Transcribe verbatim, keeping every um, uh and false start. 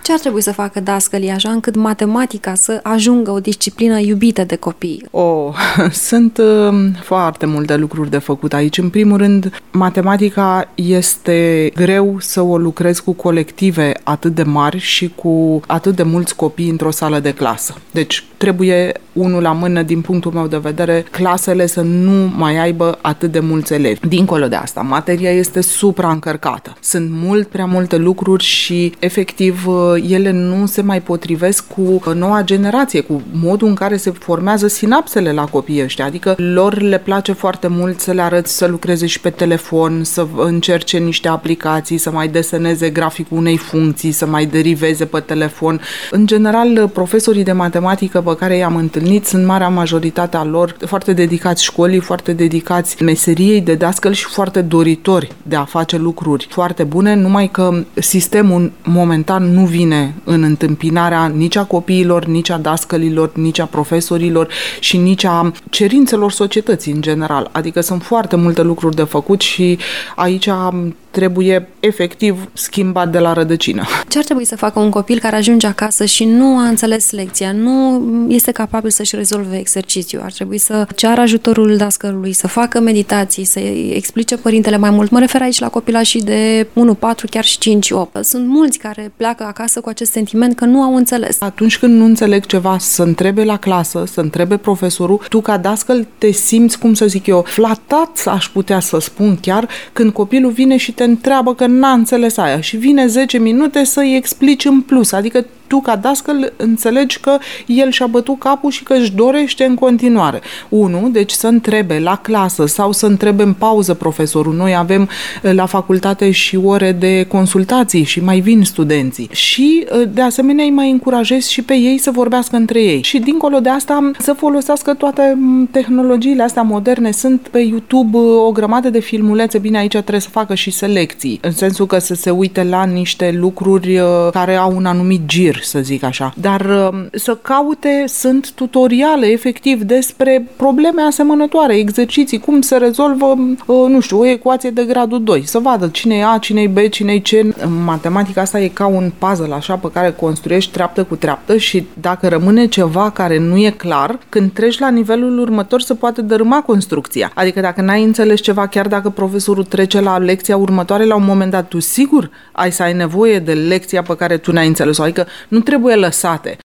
Ce ar trebui să facă dascălii așa încât matematica să ajungă o disciplină iubită de copii? Oh, sunt uh, foarte multe lucruri de făcut aici. În primul rând, matematica este greu să o lucrezi cu colective atât de mari și cu atât de mulți copii într-o sală de clasă. Deci trebuie unul la mână, din punctul meu de vedere, clasele să nu mai aibă atât de mulți elevi. Dincolo de asta, materia este supraîncărcată. Sunt mult prea multe lucruri și, efectiv, ele nu se mai potrivesc cu noua generație, cu modul în care se formează sinapsele la copiii ăștia. Adică lor le place foarte mult să le arăți să lucreze și pe telefon, să încerce niște aplicații, să mai deseneze graficul unei funcții, să mai deriveze pe telefon. În general, profesorii de matematică pe care i-am întâlnit sunt marea majoritate a lor foarte dedicați școlii, foarte dedicați meseriei de dascăl și foarte doritori de a face lucruri foarte bune, numai că sistemul momentan nu vine în întâmpinarea nici a copiilor, nici a dascălilor, nici a profesorilor și nici a cerințelor societății în general. Adică sunt foarte multe lucruri de făcut și aici trebuie efectiv schimbat de la rădăcină. Ce ar trebui să facă un copil care ajunge acasă și nu a înțeles lecția, nu este capabil să-și rezolve exercițiul? Ar trebui să ceară ajutorul dascălului, să facă meditații, să explice părintele mai mult. Mă refer aici la copilașii de unu, patru, chiar și cinci, opt. Sunt mulți care pleacă acasă cu acest sentiment că nu au înțeles. Atunci când nu înțeleg ceva, să întrebe la clasă, să întrebe profesorul. Tu ca dascăl te simți, cum să zic eu, flatat, aș putea să spun chiar, când copilul vine și te întreabă că n-a înțeles aia și vine zece minute să-i explici în plus. Adică tu ca dascăl înțelegi că el și-a bătut capul și că își dorește în continuare. Unu, deci să întrebe la clasă sau să întrebe în pauză profesorul. Noi avem la facultate și ore de consultații și mai vin studenții. Și de asemenea îi mai încurajez și pe ei să vorbească între ei. Și dincolo de asta să folosească toate tehnologiile astea moderne. Sunt pe YouTube o grămadă de filmulețe. Bine, aici trebuie să facă și selecții. În sensul că să se uite la niște lucruri care au un anumit gir, să zic așa. Dar să caute, sunt tutoriale efectiv despre probleme asemănătoare, exerciții, cum se rezolvă, nu știu, o ecuație de gradul doi. Să vadă cine e A, cine e B, cine e C. Matematica asta e ca un puzzle așa pe care construiești treaptă cu treaptă și dacă rămâne ceva care nu e clar, când treci la nivelul următor se poate dărâma construcția. Adică dacă n-ai înțeles ceva, chiar dacă profesorul trece la lecția următoare, la un moment dat tu sigur ai să ai nevoie de lecția pe care tu n-ai înțeles-o. Adică nu trebuie lăsate.